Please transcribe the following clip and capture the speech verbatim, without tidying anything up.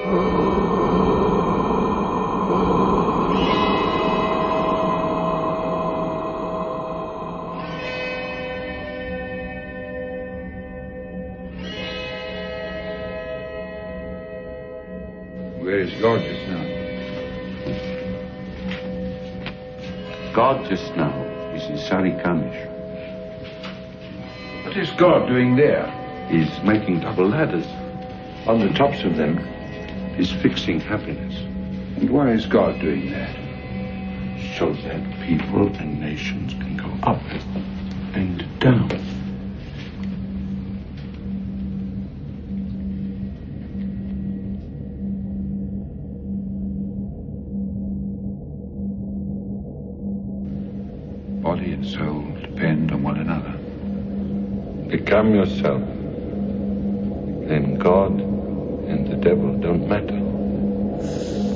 Where is God just now? God just now is in Sarikamish. What is God doing there? He's making double ladders. On the tops of them? He's fixing happiness. And why is God doing that? So that people and nations can go up and down. Body and soul depend on one another. Become yourself. Then God and the devil don't matter.